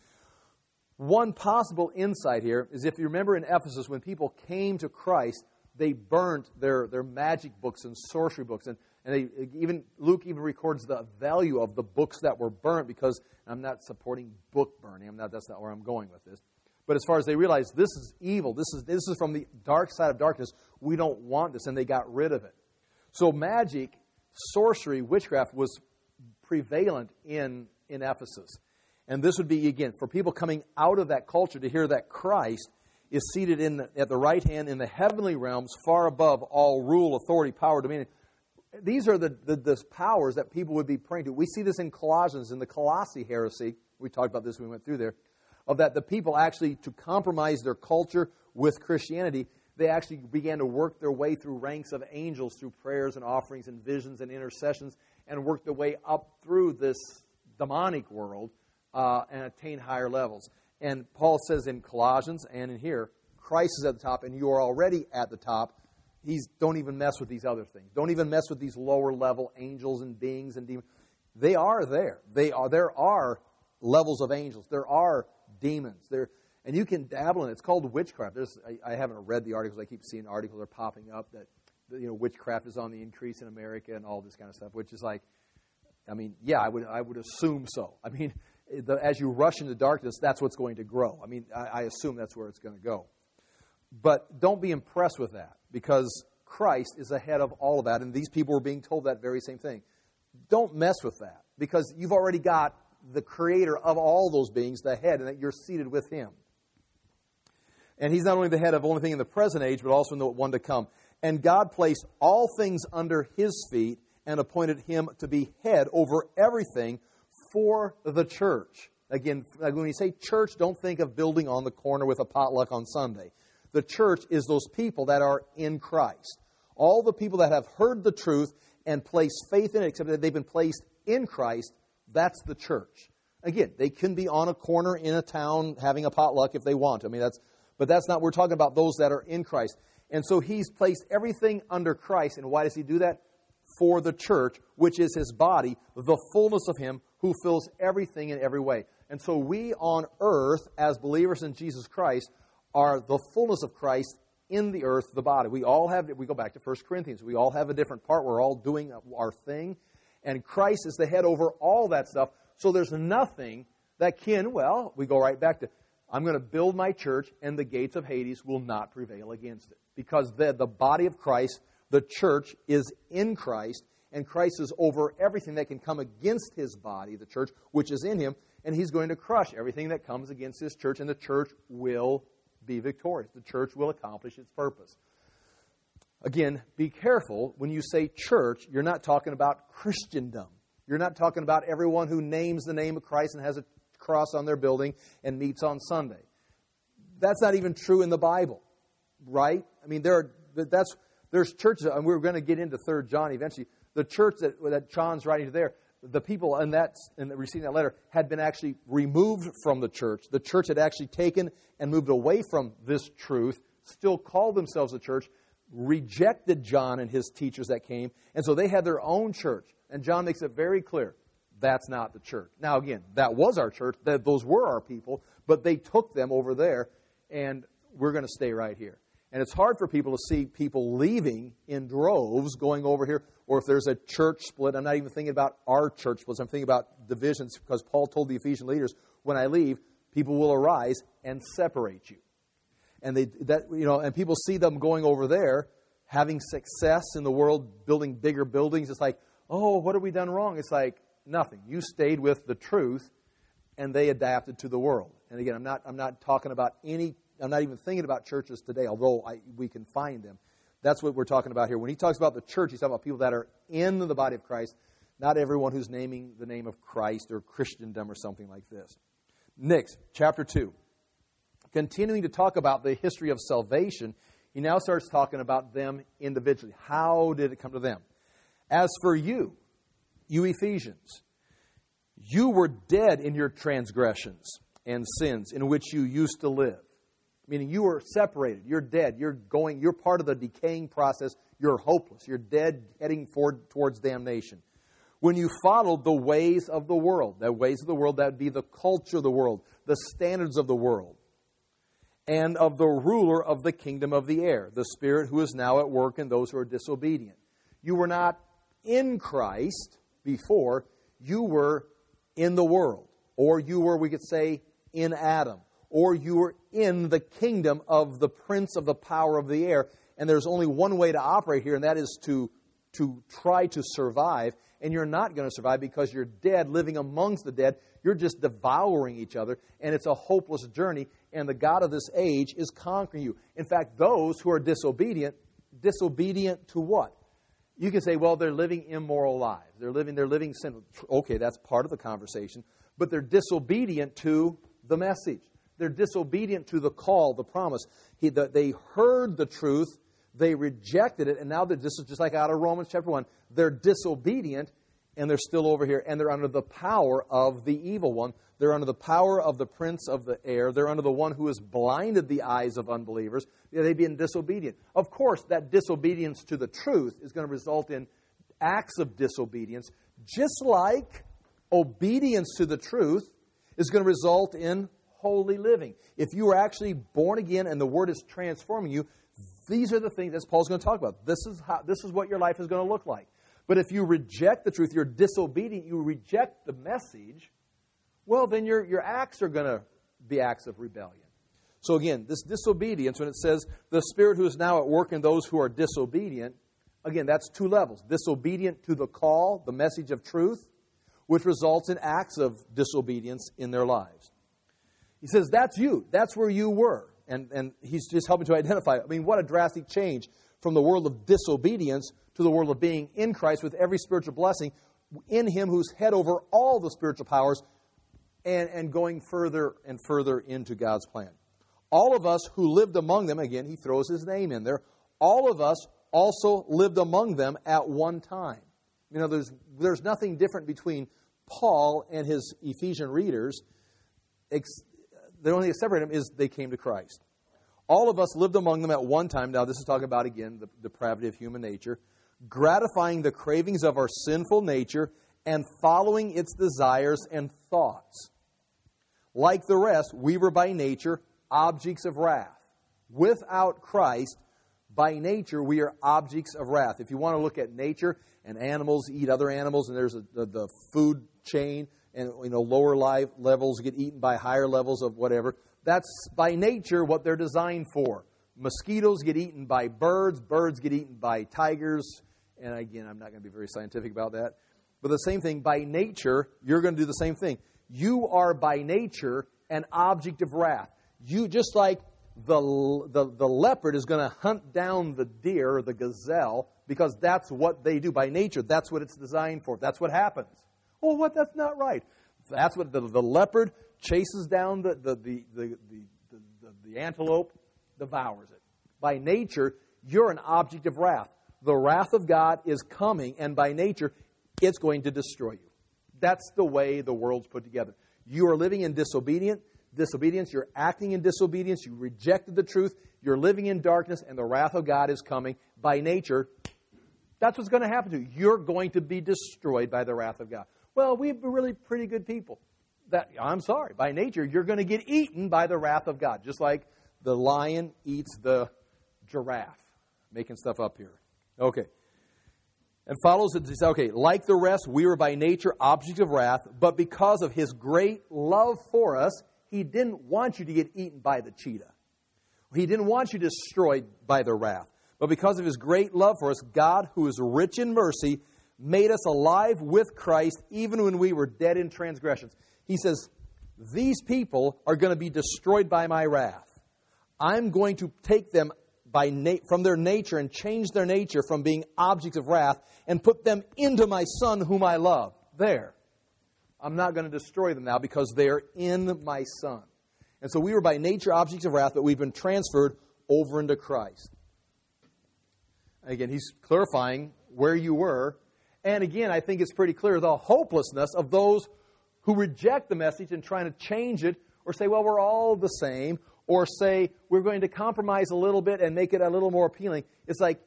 One possible insight here is, if you remember in Ephesus, when people came to Christ, they burnt their magic books and sorcery books. And Luke even records the value of the books that were burnt, because I'm not supporting book burning. That's not where I'm going with this. But as far as they realized, this is evil. This is from the dark side of darkness. We don't want this, and they got rid of it. So magic, sorcery, witchcraft was prevalent in Ephesus. And this would be, again, for people coming out of that culture to hear that Christ is seated at the right hand in the heavenly realms, far above all rule, authority, power, dominion. These are the powers that people would be praying to. We see this in Colossians, in the Colossae heresy. We talked about this when we went through there. Of that the people actually, to compromise their culture with Christianity, they actually began to work their way through ranks of angels through prayers and offerings and visions and intercessions, and work their way up through this demonic world and attain higher levels. And Paul says in Colossians and in here, Christ is at the top and you are already at the top. Don't even mess with these other things. Don't even mess with these lower level angels and beings and demons. They are there. There are levels of angels. There are demons. And you can dabble in it. It's called witchcraft. I haven't read the articles. I keep seeing articles are popping up that witchcraft is on the increase in America and all this kind of stuff, which is like, yeah, I would assume so. As you rush into darkness, that's what's going to grow. I assume that's where it's going to go. But don't be impressed with that, because Christ is ahead of all of that, and these people were being told that very same thing. Don't mess with that, because you've already got the creator of all those beings, the head, and that you're seated with Him. And He's not only the head of only thing in the present age, but also in the one to come. And God placed all things under His feet and appointed Him to be head over everything for the church. Again, when you say church, don't think of building on the corner with a potluck on Sunday. The church is those people that are in Christ. All the people that have heard the truth and placed faith in it, except that they've been placed in Christ, that's the church. Again, they can be on a corner in a town having a potluck if they want. But that's not, we're talking about those that are in Christ. And so He's placed everything under Christ. And why does He do that? For the church, which is His body, the fullness of Him who fills everything in every way. And so we on earth, as believers in Jesus Christ, are the fullness of Christ in the earth, the body. We go back to 1 Corinthians, we all have a different part. We're all doing our thing. And Christ is the head over all that stuff. So there's nothing that we go right back to, I'm going to build my church and the gates of Hades will not prevail against it. Because the body of Christ, the church, is in Christ, and Christ is over everything that can come against His body, the church, which is in Him, and He's going to crush everything that comes against His church, and the church will be victorious. The church will accomplish its purpose. Again, be careful when you say church, you're not talking about Christendom. You're not talking about everyone who names the name of Christ and has a cross on their building and meets on Sunday. That's not even true in the Bible, right? I mean, there's churches, and we're going to get into 3 John eventually. The church that John's writing to there, the people in receiving that letter had been actually removed from the church. The church had actually taken and moved away from this truth, still called themselves a church, rejected John and his teachers that came, and so they had their own church. And John makes it very clear, that's not the church. Now again, that was our church, those were our people, but they took them over there, and we're going to stay right here. And it's hard for people to see people leaving in droves, going over here, or if there's a church split. I'm not even thinking about our church splits. I'm thinking about divisions, because Paul told the Ephesian leaders, when I leave, people will arise and separate you. And and people see them going over there, having success in the world, building bigger buildings. It's like, oh, what have we done wrong? It's like, nothing. You stayed with the truth, and they adapted to the world. And again, I'm not talking about I'm not even thinking about churches today, although we can find them. That's what we're talking about here. When he talks about the church, he's talking about people that are in the body of Christ, not everyone who's naming the name of Christ or Christendom or something like this. Next, chapter 2. Continuing to talk about the history of salvation, he now starts talking about them individually. How did it come to them? As for you Ephesians, you were dead in your transgressions and sins in which you used to live. Meaning you were separated. You're dead. You're part of the decaying process. You're hopeless. You're dead, heading towards damnation. When you followed the ways of the world, that would be the culture of the world, the standards of the world, and of the ruler of the kingdom of the air, the spirit who is now at work in those who are disobedient. You were not in Christ before. You were in the world. Or you were, we could say, in Adam. Or you were in the kingdom of the prince of the power of the air. And there's only one way to operate here, and that is to try to survive. And you're not going to survive because you're dead, living amongst the dead. You're just devouring each other, and it's a hopeless journey, and the God of this age is conquering you. In fact, those who are disobedient to what? You can say, well, they're living immoral lives. They're living sin. Okay, that's part of the conversation. But they're disobedient to the message. They're disobedient to the call, the promise. They heard the truth, they rejected it, and now this is just like out of Romans chapter 1. They're disobedient, and they're still over here, and they're under the power of the evil one. They're under the power of the prince of the air. They're under the one who has blinded the eyes of unbelievers. They've been disobedient. Of course, that disobedience to the truth is going to result in acts of disobedience, just like obedience to the truth is going to result in holy living. If you are actually born again and the Word is transforming you, these are the things that Paul's going to talk about. This is what your life is going to look like. But if you reject the truth, you're disobedient, you reject the message, well, then your acts are going to be acts of rebellion. So again, this disobedience, when it says the Spirit who is now at work in those who are disobedient, again, that's two levels. Disobedient to the call, the message of truth, which results in acts of disobedience in their lives. He says, that's you. That's where you were. And he's just helping to identify. I mean, what a drastic change from the world of disobedience to the world of being in Christ with every spiritual blessing in Him who's head over all the spiritual powers and going further and further into God's plan. All of us who lived among them, again, he throws his name in there, all of us also lived among them at one time. You know, there's nothing different between Paul and his Ephesian readers. The only thing that separated them is they came to Christ. All of us lived among them at one time. Now, this is talking about, again, the depravity of human nature, gratifying the cravings of our sinful nature and following its desires and thoughts. Like the rest, we were by nature objects of wrath. Without Christ, by nature, we are objects of wrath. If you want to look at nature, and animals eat other animals, and there's the food chain, and lower levels get eaten by higher levels of whatever. That's by nature what they're designed for. Mosquitoes get eaten by birds. Birds get eaten by tigers. And again, I'm not going to be very scientific about that. But the same thing, by nature, you're going to do the same thing. You are by nature an object of wrath. You, just like the leopard is going to hunt down the deer or the gazelle because that's what they do. By nature, that's what it's designed for. That's what happens. Oh, what? That's not right. That's what the leopard chases down the antelope, devours it. By nature, you're an object of wrath. The wrath of God is coming, and by nature, it's going to destroy you. That's the way the world's put together. You are living in disobedience. You're acting in disobedience. You rejected the truth. You're living in darkness, and the wrath of God is coming. By nature, that's what's going to happen to you. You're going to be destroyed by the wrath of God. Well, we're really pretty good people. I'm sorry. By nature, you're going to get eaten by the wrath of God, just like the lion eats the giraffe. Making stuff up here. Okay. And follows it. He says, okay, like the rest, we were by nature objects of wrath, but because of His great love for us, He didn't want you to get eaten by the cheetah. He didn't want you destroyed by the wrath. But because of His great love for us, God, who is rich in mercy, made us alive with Christ even when we were dead in transgressions. He says, these people are going to be destroyed by my wrath. I'm going to take them from their nature and change their nature from being objects of wrath and put them into my Son whom I love. There. I'm not going to destroy them now because they are in my Son. And so we were by nature objects of wrath, but we've been transferred over into Christ. Again, he's clarifying where you were. And again, I think it's pretty clear the hopelessness of those who reject the message and trying to change it or say, well, we're all the same, or say we're going to compromise a little bit and make it a little more appealing. It's like,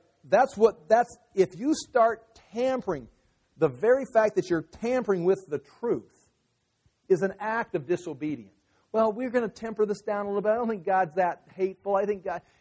if you start tampering, the very fact that you're tampering with the truth is an act of disobedience. Well, we're going to temper this down a little bit. I don't think God's that hateful. I think God,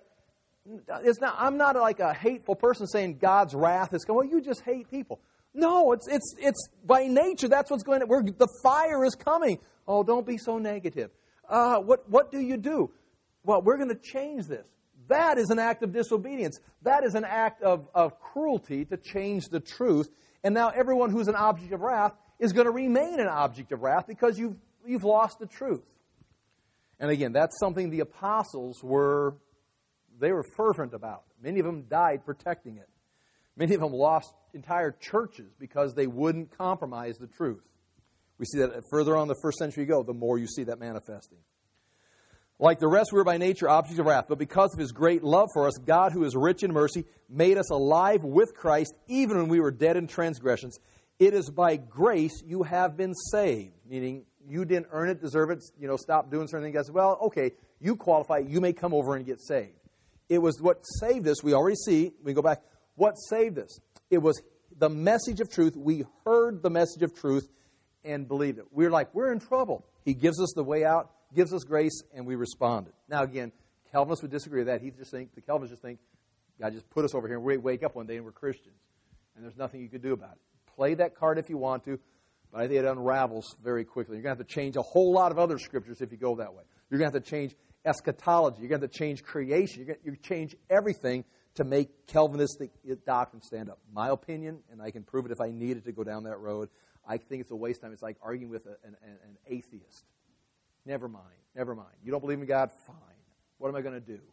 I'm not like a hateful person saying God's wrath is coming. Well, you just hate people. No, it's by nature. That's what's going on. The fire is coming. Oh, don't be so negative. What do you do? Well, we're going to change this. That is an act of disobedience. That is an act of cruelty to change the truth. And now everyone who's an object of wrath is going to remain an object of wrath because you've lost the truth. And again, that's something the apostles were fervent about. Many of them died protecting it. Many of them lost entire churches because they wouldn't compromise the truth. We see that further on the first century you go, the more you see that manifesting. Like the rest, we were by nature objects of wrath, but because of His great love for us, God, who is rich in mercy, made us alive with Christ even when we were dead in transgressions. It is by grace you have been saved, meaning you didn't earn it, deserve it, stop doing certain things. God said, well, okay, you qualify, you may come over and get saved. It was what saved us. We already see, we go back, what saved us? It was the message of truth. We heard the message of truth and believed it. We're in trouble. He gives us the way out, gives us grace, and we responded. Now again, Calvinists would disagree with that. The Calvinists just think, God just put us over here and we wake up one day and we're Christians. And there's nothing you can do about it. Play that card if you want to, but I think it unravels very quickly. You're going to have to change a whole lot of other scriptures if you go that way. You're going to have to change eschatology. You're going to have to change creation. You're going to change everything to make Calvinistic doctrine stand up. My opinion, and I can prove it if I needed to go down that road, I think it's a waste of time. It's like arguing with an atheist. Never mind. You don't believe in God? Fine. What am I going to do?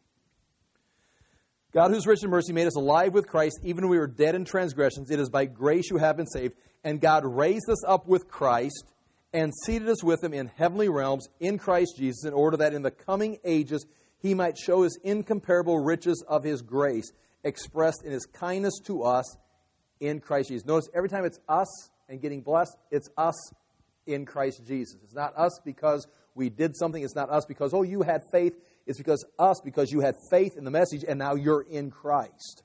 God, who's rich in mercy, made us alive with Christ, even when we were dead in transgressions. It is by grace you have been saved. And God raised us up with Christ and seated us with Him in heavenly realms in Christ Jesus, in order that in the coming ages He might show His incomparable riches of His grace, expressed in His kindness to us in Christ Jesus. Notice every time it's us and getting blessed, it's us in Christ Jesus. It's not us because we did something. It's not us because, you had faith. It's because you had faith in the message and now you're in Christ.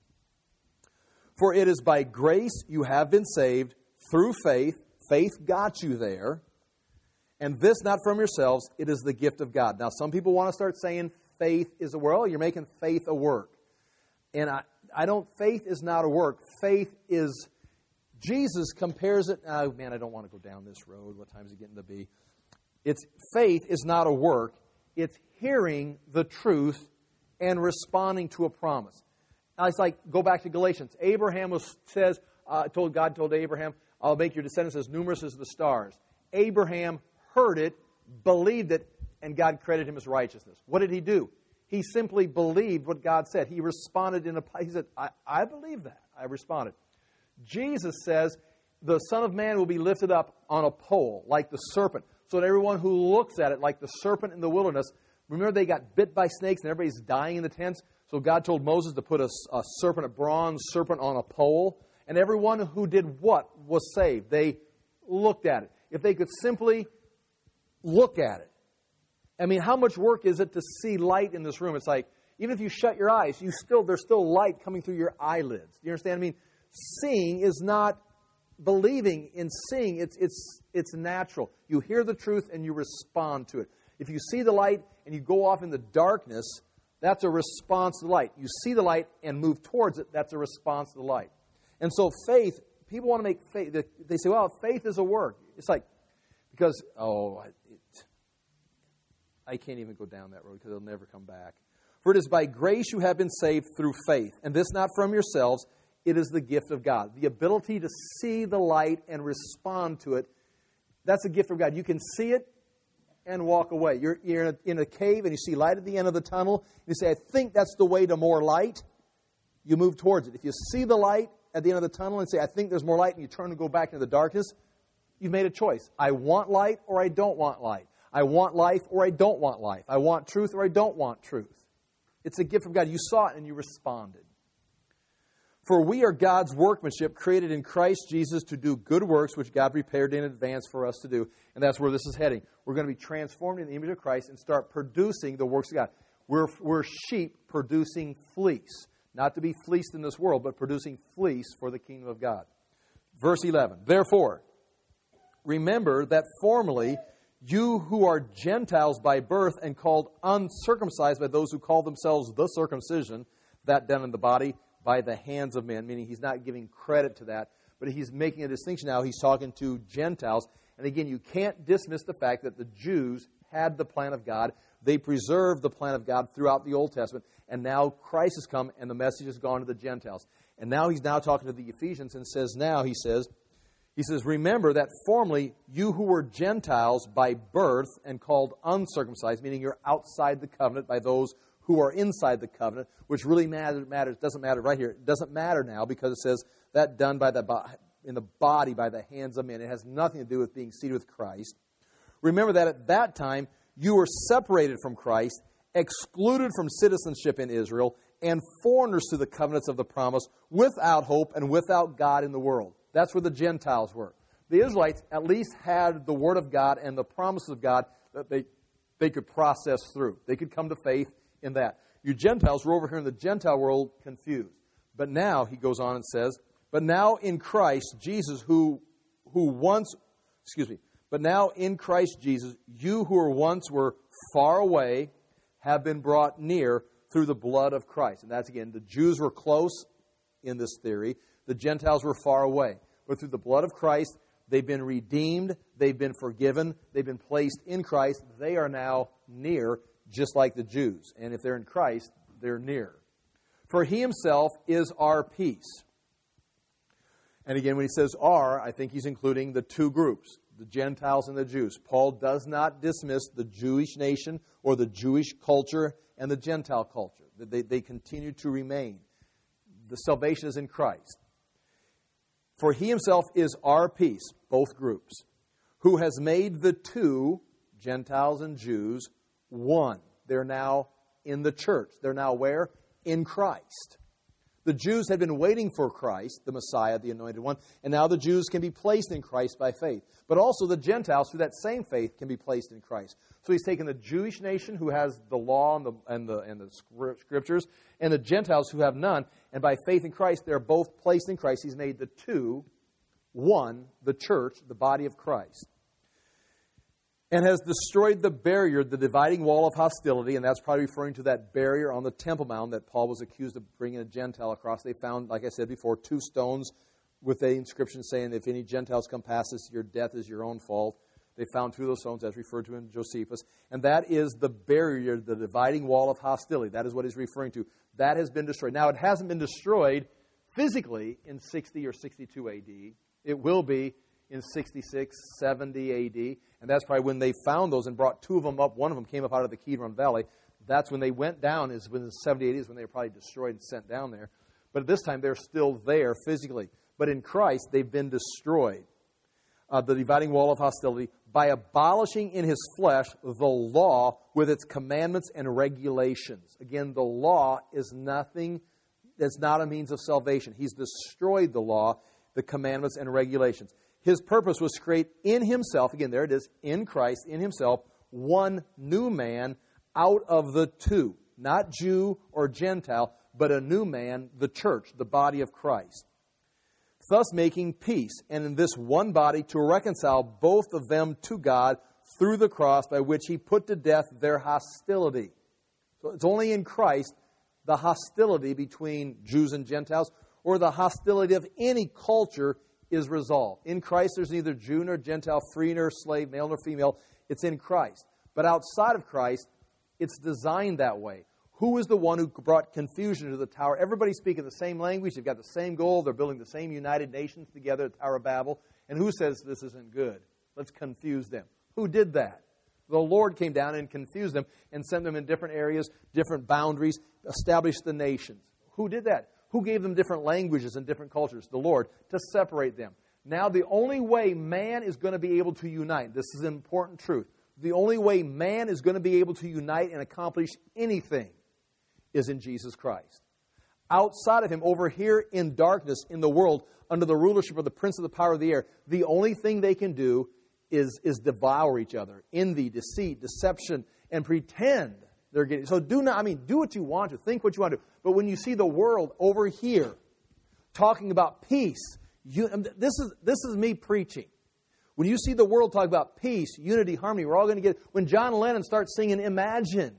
For it is by grace you have been saved through faith. Faith got you there. And this not from yourselves, it is the gift of God. Now, some people want to start saying faith is a work. Oh, you're making faith a work. And faith is not a work. Faith is, Jesus compares it, oh man, I don't want to go down this road. What time is it getting to be? Faith is not a work. It's hearing the truth and responding to a promise. Now, it's like, go back to Galatians. God told Abraham, I'll make your descendants as numerous as the stars. Abraham heard it, believed it, and God credited him as righteousness. What did he do? He simply believed what God said. He responded he said, I believe that. I responded. Jesus says, the Son of Man will be lifted up on a pole like the serpent, so that everyone who looks at it like the serpent in the wilderness, remember they got bit by snakes and everybody's dying in the tents? So God told Moses to put a serpent, a bronze serpent on a pole, and everyone who did what was saved. They looked at it. If they could simply look at it. I mean, how much work is it to see light in this room? It's like, even if you shut your eyes, there's still light coming through your eyelids. Do you understand? I mean, seeing is not believing in seeing. It's natural. You hear the truth and you respond to it. If you see the light and you go off in the darkness, that's a response to the light. You see the light and move towards it, that's a response to the light. And so faith, people want to make faith, they say, well, faith is a work. It's like, because, I can't even go down that road because it'll never come back. For it is by grace you have been saved through faith, and this not from yourselves, it is the gift of God. The ability to see the light and respond to it, that's a gift of God. You can see it and walk away. You're in a cave and you see light at the end of the tunnel. You say, I think that's the way to more light. You move towards it. If you see the light at the end of the tunnel and say, I think there's more light, and you turn and go back into the darkness, you've made a choice. I want light or I don't want light. I want life or I don't want life. I want truth or I don't want truth. It's a gift from God. You saw it and you responded. For we are God's workmanship, created in Christ Jesus to do good works, which God prepared in advance for us to do. And that's where this is heading. We're going to be transformed in the image of Christ and start producing the works of God. We're sheep producing fleece. Not to be fleeced in this world, but producing fleece for the kingdom of God. Verse 11. Therefore, remember that formerly you who are Gentiles by birth and called uncircumcised by those who call themselves the circumcision, that done in the body by the hands of men, meaning he's not giving credit to that, but he's making a distinction now. He's talking to Gentiles. And again, you can't dismiss the fact that the Jews had the plan of God. They preserved the plan of God throughout the Old Testament. And now Christ has come and the message has gone to the Gentiles. And now he's now talking to the Ephesians and says, remember that formerly you who were Gentiles by birth and called uncircumcised, meaning you're outside the covenant by those who are inside the covenant, which really matters. Doesn't matter right here. It doesn't matter now because it says that done by in the body by the hands of men. It has nothing to do with being seated with Christ. Remember that at that time you were separated from Christ, excluded from citizenship in Israel, and foreigners to the covenants of the promise, without hope and without God in the world. That's where the Gentiles were. The Israelites at least had the Word of God and the promises of God that they could process through. They could come to faith in that. You Gentiles were over here in the Gentile world confused. But now, he goes on and says, but now in Christ Jesus, but now in Christ Jesus, you who were far away have been brought near through the blood of Christ. And that's again, the Jews were close in this theory. The Gentiles were far away. But through the blood of Christ, they've been redeemed, they've been forgiven, they've been placed in Christ. They are now near, just like the Jews. And if they're in Christ, they're near. For he himself is our peace. And again, when he says our, I think he's including the two groups, the Gentiles and the Jews. Paul does not dismiss the Jewish nation or the Jewish culture and the Gentile culture. They continue to remain. The salvation is in Christ. For he himself is our peace, both groups, who has made the two, Gentiles and Jews, one. They're now in the church. They're now where? In Christ. The Jews had been waiting for Christ, the Messiah, the Anointed One, and now the Jews can be placed in Christ by faith. But also the Gentiles, through that same faith, can be placed in Christ. So he's taken the Jewish nation, who has the law and the Scriptures, and the Gentiles, who have none, and by faith in Christ, they're both placed in Christ. He's made the two one, the church, the body of Christ. And has destroyed the barrier, the dividing wall of hostility, and that's probably referring to that barrier on the Temple Mount that Paul was accused of bringing a Gentile across. They found, like I said before, 2 stones with the inscription saying, if any Gentiles come past this, your death is your own fault. They found 2 of those stones, as referred to in Josephus. And that is the barrier, the dividing wall of hostility. That is what he's referring to. That has been destroyed. Now, it hasn't been destroyed physically in 60 or 62 A.D. It will be in 66, 70 A.D., and that's probably when they found those and brought two of them up. One of them came up out of the Kidron Valley. That's when they went down, is when the 70 AD is when they were probably destroyed and sent down there. But at this time, they're still there physically. But in Christ, they've been destroyed. The dividing wall of hostility, by abolishing in his flesh the law with its commandments and regulations. Again, the law is nothing, it's not a means of salvation. He's destroyed the law, the commandments and regulations. His purpose was to create in himself, again, there it is, in Christ, in himself, one new man out of the two. Not Jew or Gentile, but a new man, the church, the body of Christ. Thus making peace, and in this one body to reconcile both of them to God through the cross, by which he put to death their hostility. So it's only in Christ the hostility between Jews and Gentiles, or the hostility of any culture, is resolved. In Christ, there's neither Jew nor Gentile, free nor slave, male nor female. It's in Christ. But outside of Christ, it's designed that way. Who is the one who brought confusion to the tower? Everybody's speaking the same language. They've got the same goal. They're building the same United Nations together at the Tower of Babel. And who says this isn't good? Let's confuse them. Who did that? The Lord came down and confused them and sent them in different areas, different boundaries, established the nations. Who did that? Who gave them different languages and different cultures? The Lord, to separate them. Now, the only way man is going to be able to unite, this is an important truth, the only way man is going to be able to unite and accomplish anything is in Jesus Christ. Outside of him, over here in darkness in the world, under the rulership of the prince of the power of the air, the only thing they can do is devour each other. Envy, deceit, deception, and pretend they're getting. So do what you want to, think what you want to. But when you see the world over here talking about peace, this is me preaching. When you see the world talk about peace, unity, harmony, we're all going to get. When John Lennon starts singing "Imagine,"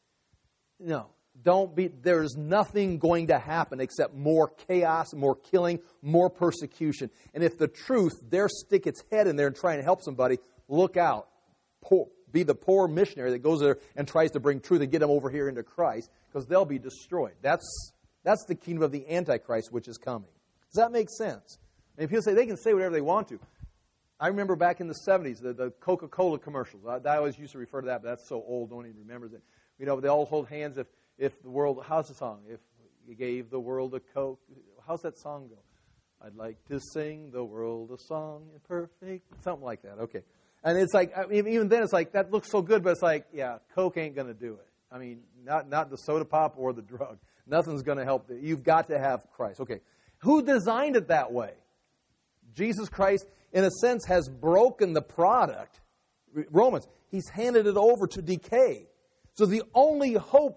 no, there's nothing going to happen except more chaos, more killing, more persecution. And if the truth dare stick its head in there and try and help somebody, look out. Be the poor missionary that goes there and tries to bring truth and get them over here into Christ, because they'll be destroyed. That's the kingdom of the Antichrist, which is coming. Does that make sense? And people say they can say whatever they want to. I remember back in the 70s, the Coca-Cola commercials. I always used to refer to that, but that's so old, no one even remembers it. You know, they all hold hands if the world, how's the song? If you gave the world a Coke, how's that song go? I'd like to sing the world a song in perfect, something like that, okay. And it's like, even then it's like, that looks so good, but it's like, yeah, Coke ain't going to do it. I mean, not the soda pop or the drug. Nothing's going to help. You've got to have Christ. Okay, who designed it that way? Jesus Christ, in a sense, has broken the product. Romans, he's handed it over to decay. So the only hope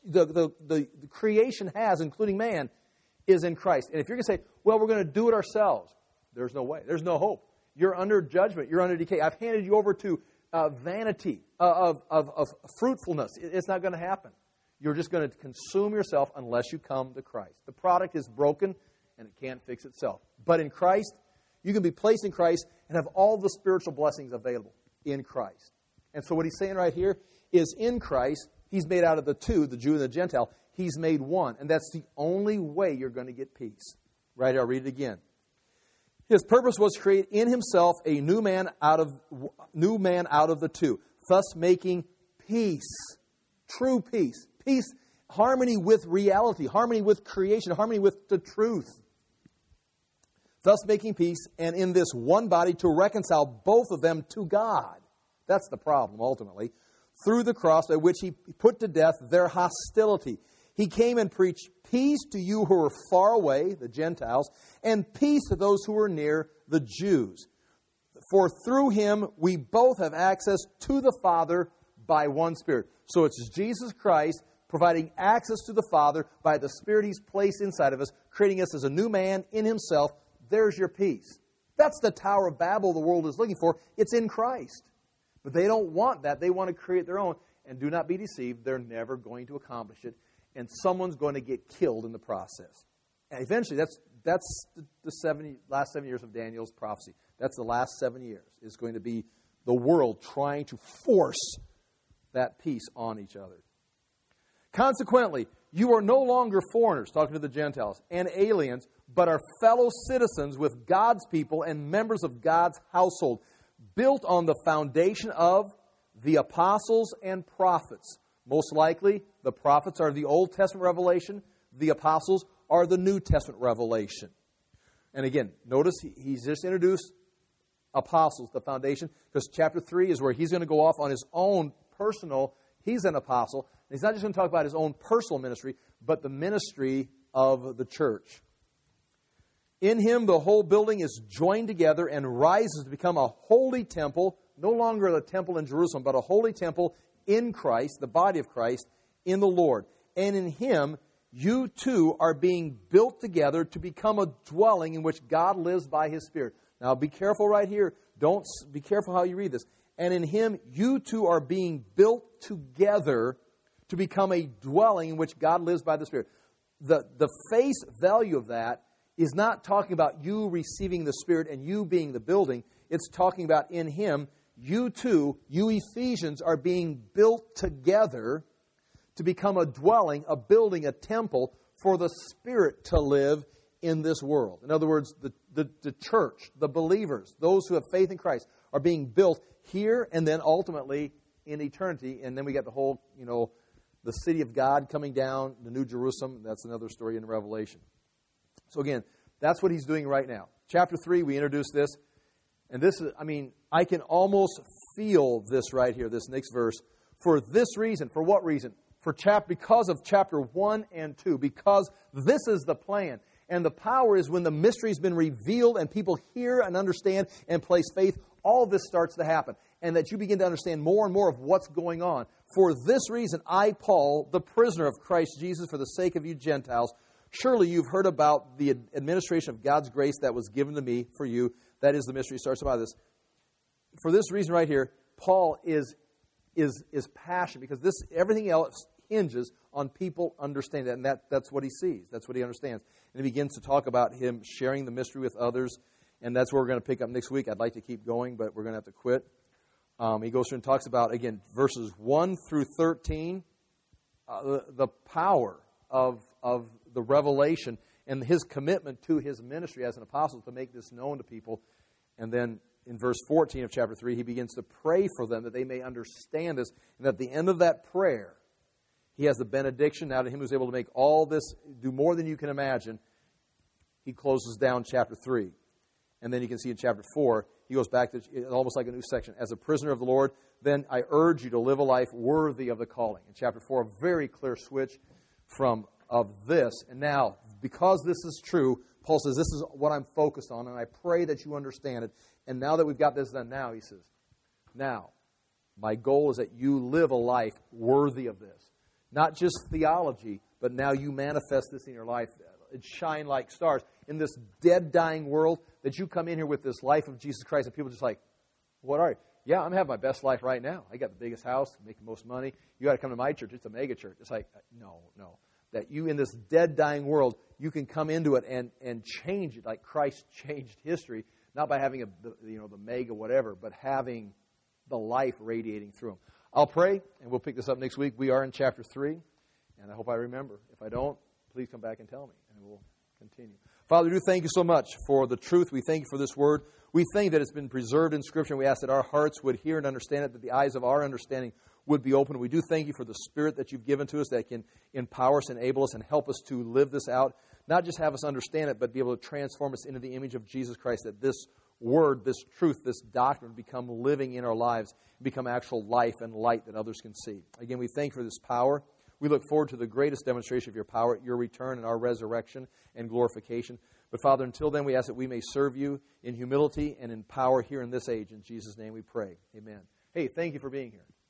the creation has, including man, is in Christ. And if you're going to say, well, we're going to do it ourselves, there's no way. There's no hope. You're under judgment. You're under decay. I've handed you over to vanity of fruitfulness. It's not going to happen. You're just going to consume yourself unless you come to Christ. The product is broken, and it can't fix itself. But in Christ, you can be placed in Christ and have all the spiritual blessings available in Christ. And so what he's saying right here is in Christ, he's made out of the two, the Jew and the Gentile, he's made one. And that's the only way you're going to get peace. Right, I'll read it again. His purpose was to create in himself a new man out of the two, thus making peace, true peace, peace, harmony with reality, harmony with creation, harmony with the truth. Thus making peace, and in this one body to reconcile both of them to God. That's the problem, ultimately. Through the cross by which he put to death their hostility. He came and preached peace to you who are far away, the Gentiles, and peace to those who are near, the Jews. For through him we both have access to the Father by one Spirit. So it's Jesus Christ providing access to the Father by the Spirit he's placed inside of us, creating us as a new man in himself. There's your peace. That's the Tower of Babel the world is looking for. It's in Christ. But they don't want that. They want to create their own. And do not be deceived. They're never going to accomplish it. And someone's going to get killed in the process. And eventually, that's the last 7 years of Daniel's prophecy. That's the last 7 years. Is going to be the world trying to force that peace on each other. Consequently, you are no longer foreigners, talking to the Gentiles, and aliens, but are fellow citizens with God's people and members of God's household, built on the foundation of the apostles and prophets. Most likely, the prophets are the Old Testament revelation. The apostles are the New Testament revelation. And again, notice he's just introduced apostles, the foundation, because chapter 3 is where he's going to go off on his own personal, he's an apostle. And he's not just going to talk about his own personal ministry, but the ministry of the church. In him, the whole building is joined together and rises to become a holy temple, no longer the temple in Jerusalem, but a holy temple in Christ, the body of Christ, in the Lord. And in him, you too are being built together to become a dwelling in which God lives by his Spirit. Now, be careful right here. Be careful how you read this. And in him, you too are being built together to become a dwelling in which God lives by the Spirit. The face value of that is not talking about you receiving the Spirit and you being the building. It's talking about in him, you too, you Ephesians, are being built together to become a dwelling, a building, a temple for the Spirit to live in this world. In other words, the church, the believers, those who have faith in Christ, are being built here and then ultimately in eternity. And then we get the whole, the city of God coming down, the New Jerusalem. That's another story in Revelation. So again, that's what he's doing right now. Chapter 3, we introduced this. And this is, I can almost feel this right here, this next verse. For this reason, for what reason? Because of chapter 1 and 2. Because this is the plan. And the power is when the mystery's been revealed and people hear and understand and place faith, all this starts to happen. And that you begin to understand more and more of what's going on. For this reason, I, Paul, the prisoner of Christ Jesus, for the sake of you Gentiles, surely you've heard about the administration of God's grace that was given to me for you. That is the mystery. Starts about this. For this reason right here, Paul is passionate because everything else hinges on people understanding that. And that's what he sees. That's what he understands. And he begins to talk about him sharing the mystery with others. And that's where we're going to pick up next week. I'd like to keep going, but we're going to have to quit. He goes through and talks about, again, verses 1 through 13, the power of the revelation and his commitment to his ministry as an apostle to make this known to people. And then in verse 14 of chapter 3, he begins to pray for them that they may understand this. And at the end of that prayer, he has the benediction. Now to him who's able to make all this, do more than you can imagine, he closes down chapter 3. And then you can see in chapter 4, he goes back to almost like a new section. As a prisoner of the Lord, then I urge you to live a life worthy of the calling. In chapter 4, a very clear switch of this. And now, because this is true, Paul says, this is what I'm focused on, and I pray that you understand it. And now that we've got this done now, he says, now, my goal is that you live a life worthy of this. Not just theology, but now you manifest this in your life and shine like stars. In this dead, dying world, that you come in here with this life of Jesus Christ, and people are just like, what are you? Yeah, I'm having my best life right now. I got the biggest house, make the most money. You got to come to my church. It's a mega church. It's like, no. That you, in this dead, dying world, you can come into it and change it like Christ changed history, not by having the mega whatever, but having the life radiating through them. I'll pray, and we'll pick this up next week. We are in chapter 3, and I hope I remember. If I don't, please come back and tell me, and we'll continue. Father, we do thank you so much for the truth. We thank you for this word. We thank that it's been preserved in Scripture, and we ask that our hearts would hear and understand it, that the eyes of our understanding would be open. We do thank you for the Spirit that you've given to us that can empower us, enable us, and help us to live this out. Not just have us understand it, but be able to transform us into the image of Jesus Christ, that this word, this truth, this doctrine become living in our lives, become actual life and light that others can see. Again, we thank you for this power. We look forward to the greatest demonstration of your power at your return and our resurrection and glorification. But Father, until then, we ask that we may serve you in humility and in power here in this age. In Jesus' name we pray. Amen. Hey, thank you for being here.